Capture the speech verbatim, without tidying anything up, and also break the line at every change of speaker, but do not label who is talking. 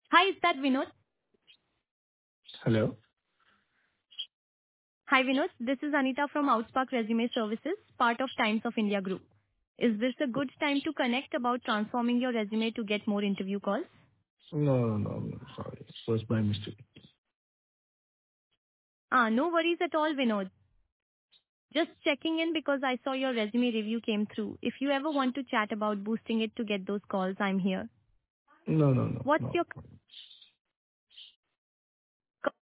Hi, is that Vinod?
Hello?
Hi, Vinod. This is Anita from Outspark Resume Services, part of Times of India Group. Is this a good time to connect about transforming your resume to get more interview calls?
No, no, no, no, sorry. It was by mistake.
Ah, no worries at all, Vinod. Just checking in because I saw your resume review came through. If you ever want to chat about boosting it to get those calls, I'm here.
No, no, no,
What's
no.
your